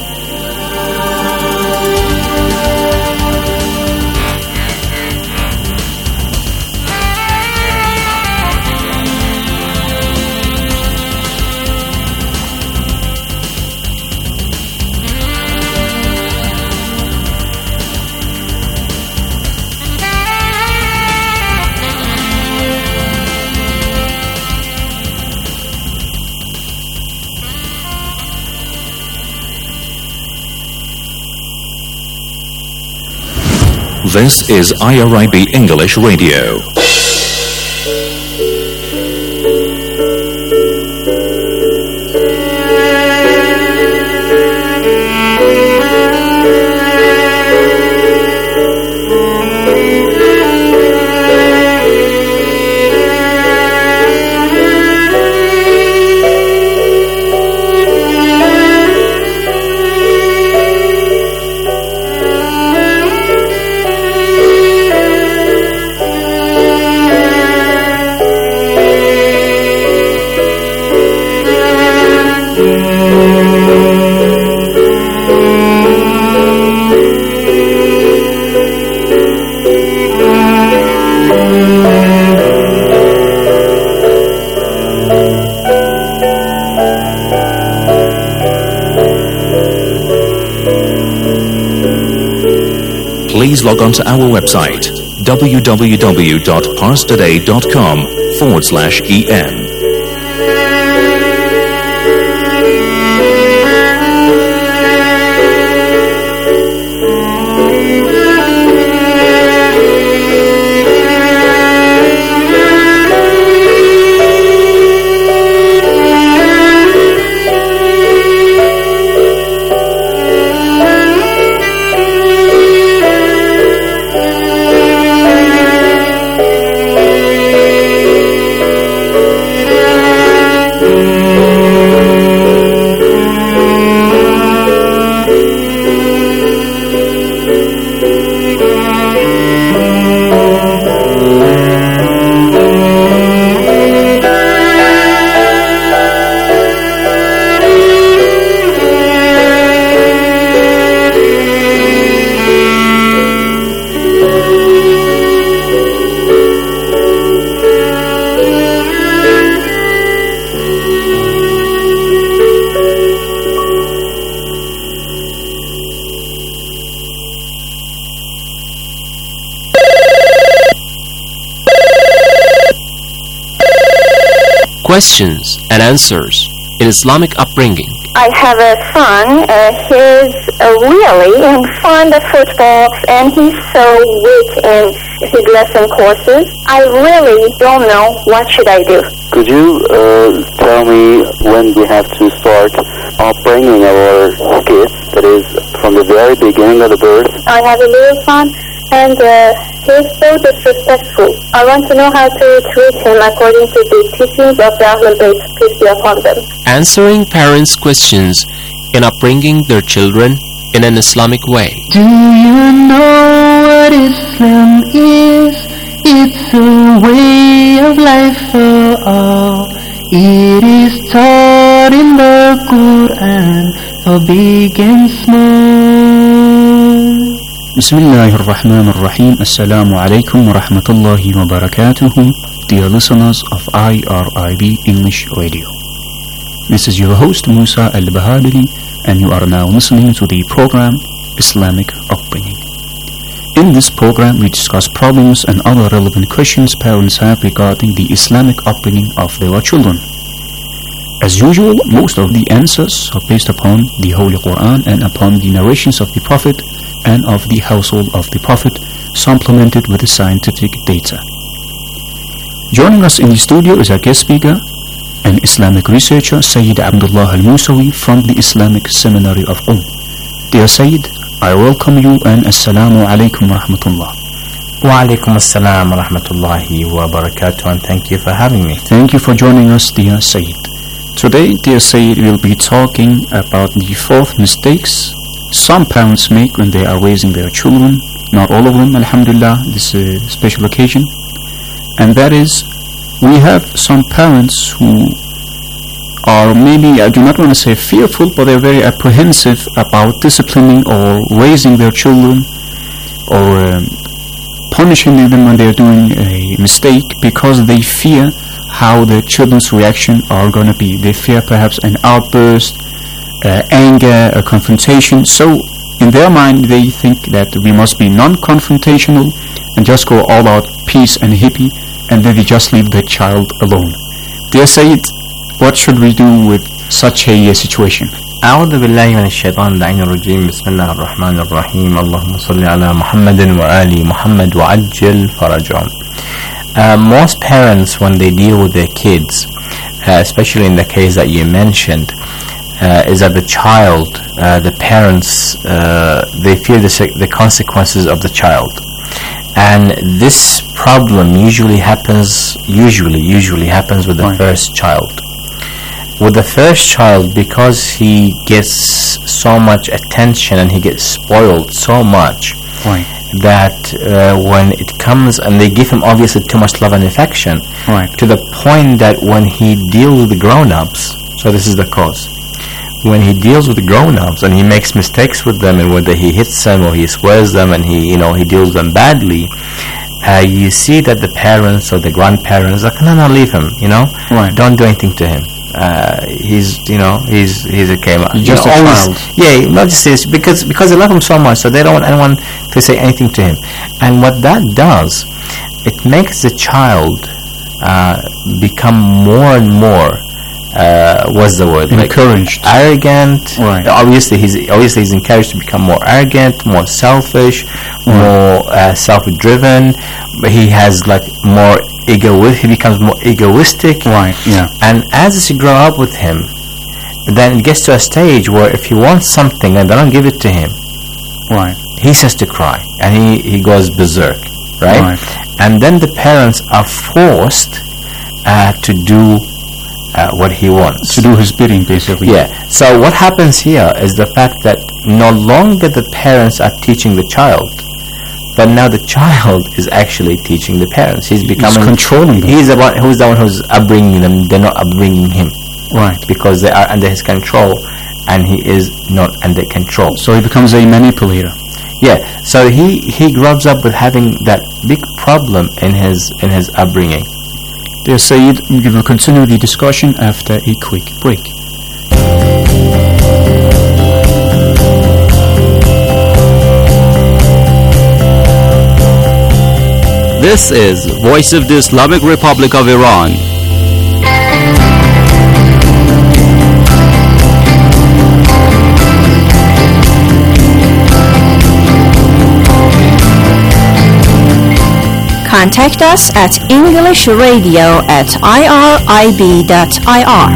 This is IRIB English Radio. Please log on to our website www.parstoday.com/en. questions and answers in Islamic upbringing. I have a son. He's really fond of football, and he's so weak in his lesson courses. I really don't know what should I do. Could you tell me when we have to start upbringing our kids, that is, from the very beginning of the birth? I have a little son, and he's so disrespectful. I want to know how to treat him according to the teachings of the Ahlul Bayt, peace be upon them. Answering parents' questions in upbringing their children in an Islamic way. Do you know what Islam is? It's a way of life for all. It is taught in the Quran for big and small. Bismillahirrahmanirrahim. Assalamu alaikum wa rahmatullahi wa barakatuhu. Dear listeners of IRIB English Radio. This is your host Musa Al-Bahadiri, and you are now listening to the program Islamic Upbringing. In this program we discuss problems and other relevant questions parents have regarding the Islamic upbringing of their children. As usual, most of the answers are based upon the Holy Quran and upon the narrations of the Prophet and of the household of the Prophet, supplemented with the scientific data. Joining us in the studio is our guest speaker, an Islamic researcher, Sayyid Abdullah Al-Musawi from the Islamic Seminary of Qom. Dear Sayyid, I welcome you and Assalamu alaikum wa rahmatullah. Wa alaikum assalam wa rahmatullahi wa barakatuh, and thank you for having me. Thank you for joining us, dear Sayyid. Today, dear Sayyid, we'll be talking about the 4th mistakes some parents make when they are raising their children. Not all of them, alhamdulillah, this is a special occasion. And that is, we have some parents who are maybe, I do not want to say fearful, but they're very apprehensive about disciplining or raising their children or punishing them when they're doing a mistake, because they fear how their children's reaction are going to be. They fear perhaps an outburst, anger, a confrontation. So in their mind they think that we must be non-confrontational and just go all out peace and hippie, and then they just leave the child alone. Dear Sayyid, what should we do with such a situation? أعوذ بالله من الشيطان اللعين الرجيم. بسم الله الرحمن الرحيم. اللهم صل على محمد وآل محمد وعجل فرجهم. Most parents, when they deal with their kids, especially in the case that you mentioned, is that the child, the parents, they fear the consequences of the child. And this problem usually happens with the first child. With the first child, because he gets so much attention and he gets spoiled so much, that when it comes, and they give him obviously too much love and affection, to the point that when he deals with the grown-ups, so this is the cause, when he deals with the grown-ups and he makes mistakes with them, and whether he hits them or he swears them and he deals them badly, you see that the parents or the grandparents are like, no, leave him, don't do anything to him. He's a came just a child. Yeah, not just this, because they love him so much, so they don't want anyone to say anything to him. And what that does, it makes the child become more and more what's the word? Encouraged. Like, arrogant. Right. Obviously he's encouraged to become more arrogant, more selfish, more self-driven. But he has more he becomes more egoistic. Right. Yeah. And as you grow up with him, then it gets to a stage where if he wants something and they don't give it to him, he starts to cry and he goes berserk. Right. And then the parents are forced to do what he wants. To do his bidding, basically. Yeah. So what happens here is the fact that no longer the parents are teaching the child, but now the child is actually teaching the parents. He's controlling them. He's the one who's upbringing them. They're not upbringing him. Right. Because they are under his control, and he is not under control. So he becomes a manipulator. Yeah. So he grows up with having that big problem in his upbringing. Dear Sayyid, we will continue the discussion after a quick break. This is Voice of the Islamic Republic of Iran. Contact us at englishradio@irib.ir.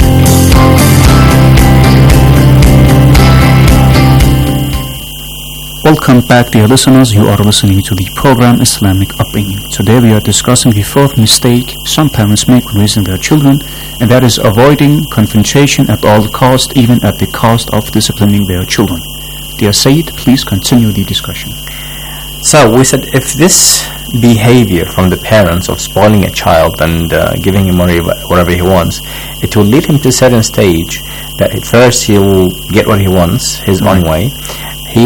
Welcome back, dear listeners. You are listening to the program Islamic Upbringing. Today we are discussing the fourth mistake some parents make when raising their children, and that is avoiding confrontation at all cost, even at the cost of disciplining their children. Dear Sayyid, please continue the discussion. So we said if this behavior from the parents of spoiling a child and giving him whatever he wants, it will lead him to a certain stage that at first he will get what he wants his own way. He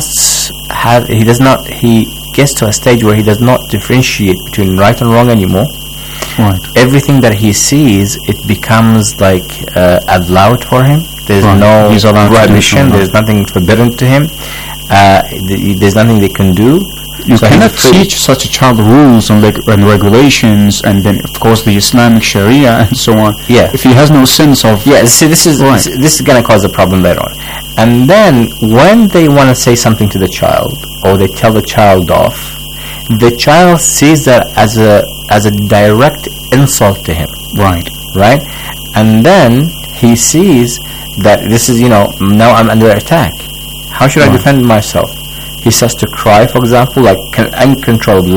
gets to a stage where he does not differentiate between right and wrong anymore. Right. Everything that he sees, it becomes like allowed for him. There's no prohibition. There's nothing forbidden to him. There's nothing they can do. You cannot teach such a child rules and regulations, and then of course the Islamic Sharia and so on. Yeah. If he has no sense of see, this is going to cause a problem later on. And then when they want to say something to the child, or they tell the child off, the child sees that as a direct insult to him. Right. And then he sees that this is, now I'm under attack. How should I defend myself? He starts to cry, for example, like uncontrollably.